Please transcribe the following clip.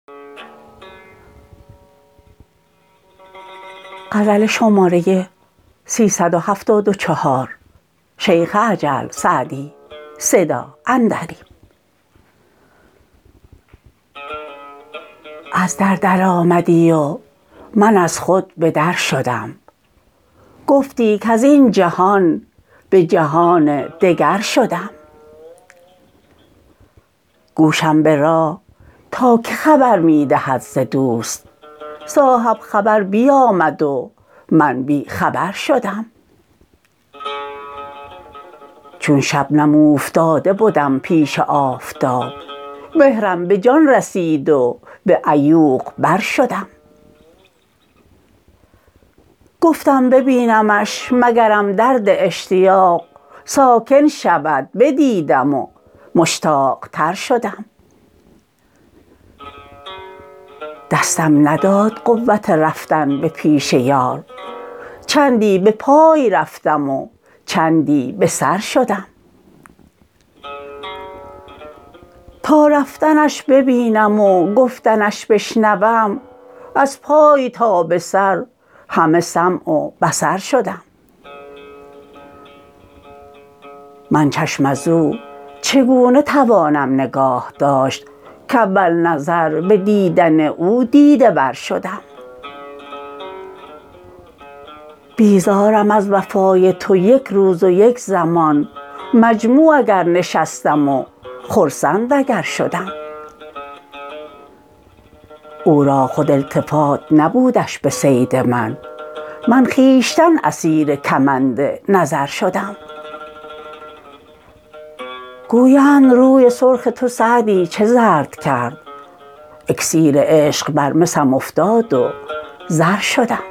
از در درآمدی و من از خود به در شدم. گفتی کز این جهان به جهان دگر شدم. گوشم به راه تا که خبر می دهد ز دوست. صاحب خبر بیامد و من بی خبر شدم. چون شبنم اوفتاده بدم پیش آفتاب. مهرم به جان رسید و به عیوق بر شدم. گفتم ببینمش مگرم درد اشتیاق ساکن شود. بدیدم و مشتاق تر شدم. دستم نداد قوت رفتن به پیش یار. چندی به پای رفتم و چندی به سر شدم. تا رفتنش ببینم و گفتنش بشنوم. از پای تا به سر همه سمع و بصر شدم. من چشم ازو چگونه توانم نگاه داشت کاول نظر به دیدن او دیده ور شدم. بیزارم از وفای تو یک روز و یک زمان. مجموع اگر نشستم و خرسند اگر شدم. او را خود التفات نبودش به صید من. من خویشتن اسیر کمند نظر شدم. گویند روی سرخ تو سعدی چه زرد کرد. اکسیر عشق بر مسم افتاد و زر شدم.